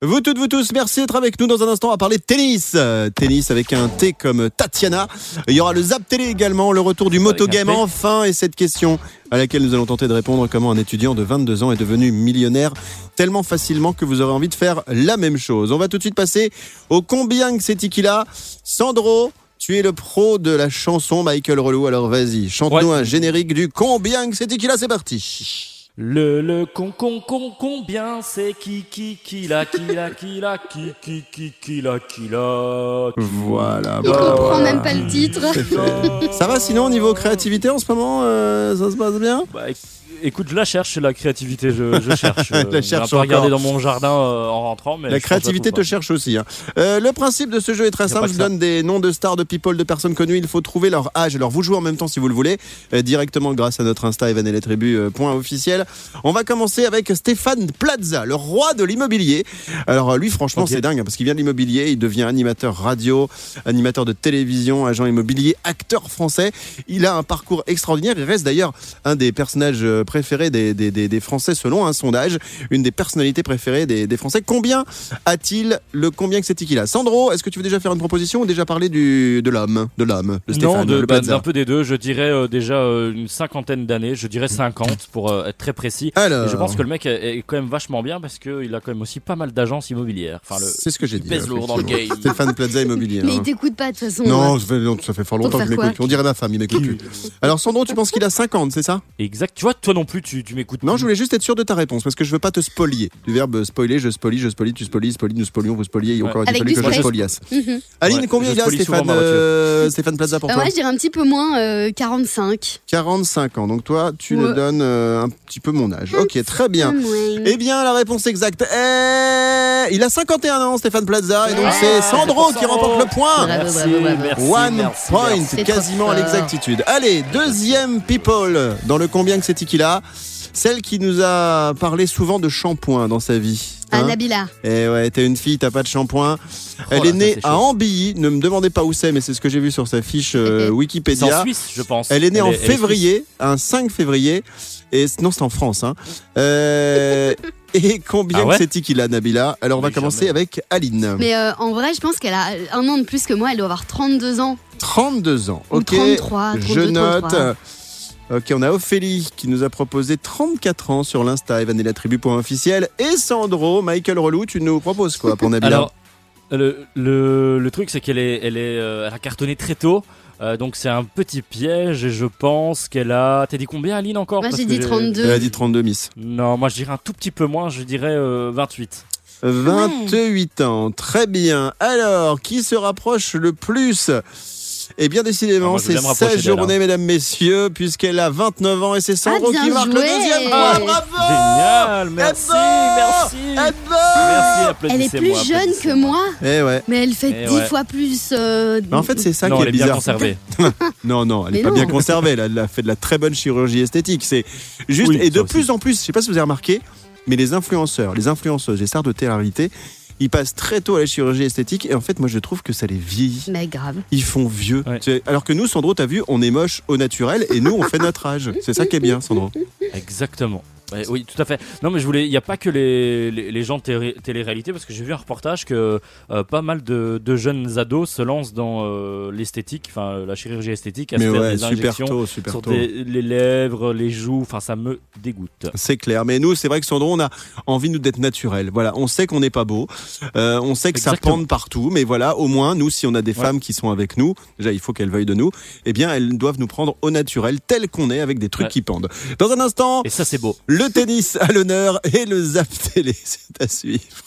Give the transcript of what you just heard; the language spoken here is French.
Vous toutes, vous tous, merci d'être avec nous. Dans un instant, on va parler de tennis. Tennis avec un T comme Tatiana. Il y aura le Zap Télé également, le retour du Motogame enfin, et cette question à laquelle nous allons tenter de répondre: comment un étudiant de 22 ans est devenu millionnaire tellement facilement que vous aurez envie de faire la même chose. On va tout de suite passer au combien que c'est Tikila. Sandro, tu es le pro de la chanson Michael Relou, alors vas-y, chante-nous un générique du combien que c'est Tikila, c'est parti. Combien c'est qui la. Voilà. Il comprend même pas le titre. Ça va sinon au niveau créativité en ce moment, ça se passe bien? Écoute, je la cherche, la créativité, je cherche. J'ai un peu regardé dans mon jardin en rentrant. Mais la créativité te cherche aussi. Hein. Le principe de ce jeu est très simple. Je donne des noms de stars, de people, de personnes connues. Il faut trouver leur âge. Alors vous jouez en même temps si vous le voulez, directement grâce à notre Insta evanelettribu.officiel. On va commencer avec Stéphane Plaza, le roi de l'immobilier. Alors lui, franchement, c'est dingue, hein, parce qu'il vient de l'immobilier, il devient animateur radio, animateur de télévision, agent immobilier, acteur français. Il a un parcours extraordinaire. Il reste d'ailleurs un des personnages préférés des Français selon un sondage, une des personnalités préférées des Français. Combien a-t-il combien que c'est qu'il a? Sandro, est-ce que tu veux déjà faire une proposition ou déjà parler de l'homme de Stéphane? Non, d'un peu des deux. Je dirais déjà une cinquantaine d'années. Je dirais 50 pour être très précis. Alors... Et je pense que le mec est quand même vachement bien parce qu'il a quand même aussi pas mal d'agences immobilières. Enfin, c'est ce que j'ai dit. Il pèse lourd dans le game. Stéphane Plaza Immobilier. Mais il t'écoute pas de toute façon. Non, ça fait fort longtemps qu'il m'écoute. On dirait ma femme, il m'écoute plus. Alors Sandro, tu penses qu'il a 50, c'est ça? Exact. Tu vois, toi non plus, tu m'écoutes. Non, je voulais juste être sûr de ta réponse parce que je veux pas te spolier. Du verbe spoiler, je spolie, tu spolies, nous spolions, vous spoliez, et encore il fallait que je spoliasse. Aline, combien il a Stéphane Plaza pour toi? Moi, je dirais un petit peu moins, 45. 45 ans, donc toi, tu me donnes un petit peu mon âge. Ok, très bien. Eh bien, la réponse exacte est... Il a 51 ans, Stéphane Plaza, et donc c'est Sandro qui remporte le point. Merci. One point, quasiment à l'exactitude. Allez, deuxième people dans le combien que c'est qu'il a. Celle qui nous a parlé souvent de shampoing dans sa vie. Nabila. Eh ouais, t'es une fille, t'as pas de shampoing. Elle est née à Ambilly. Ne me demandez pas où c'est, mais c'est ce que j'ai vu sur sa fiche Wikipédia. C'est en Suisse, je pense. Elle est née en février, un 5 février. Et non, c'est en France. Hein. Et combien c'est qu'il a, Nabila? Alors on va commencer avec Aline. Mais en vrai, je pense qu'elle a un an de plus que moi. Elle doit avoir 32 ans. 32 ans, ok. Ou 33, 32, je note. 33. Ok, on a Ophélie qui nous a proposé 34 ans sur l'Insta evanelettribu.officiel. Et Sandro, Michael Relou, tu nous proposes quoi pour Nabila? Alors, le truc, c'est qu'elle a cartonné très tôt. Donc c'est un petit piège et je pense qu'elle a... T'as dit combien, Aline, encore? Moi j'ai dit 32. Elle a dit 32, Miss. Non, moi je dirais un tout petit peu moins, je dirais 28. 28 ans, très bien. Alors, qui se rapproche le plus? Et bien décidément, c'est sa journée, mesdames, messieurs, puisqu'elle a 29 ans et c'est Sandro qui marque le deuxième point. Bravo! Génial, merci. Elle est plus jeune que moi, mais elle fait 10 fois plus. Mais en fait, c'est ça qui est bizarre. Elle est bien conservée. Non, elle est pas bien conservée. Elle a fait de la très bonne chirurgie esthétique. C'est juste, et de plus en plus, je sais pas si vous avez remarqué, mais les influenceurs, les influenceuses, les stars de télé-réalité, ils passent très tôt à la chirurgie esthétique et en fait moi je trouve que ça les vieillit. Mais grave. Ils font vieux. Alors que nous, Sandro, t'as vu, on est moche au naturel et nous on fait notre âge. C'est ça qui est bien, Sandro. Exactement. Oui, tout à fait. Non, mais il n'y a pas que les gens de télé-réalité, parce que j'ai vu un reportage que pas mal de jeunes ados se lancent dans l'esthétique, enfin la chirurgie esthétique, à se faire des injections sur les lèvres, les joues, enfin ça me dégoûte. C'est clair, mais nous, c'est vrai que Sandro, on a envie nous d'être naturel. Voilà, on sait qu'on n'est pas beau, on sait que ça pende partout, mais voilà, au moins, nous, si on a des femmes qui sont avec nous, déjà il faut qu'elles veuillent de nous, eh bien elles doivent nous prendre au naturel, tel qu'on est, avec des trucs qui pendent. Dans un instant, et ça c'est beau. Le tennis à l'honneur et le Zap Télé, c'est à suivre.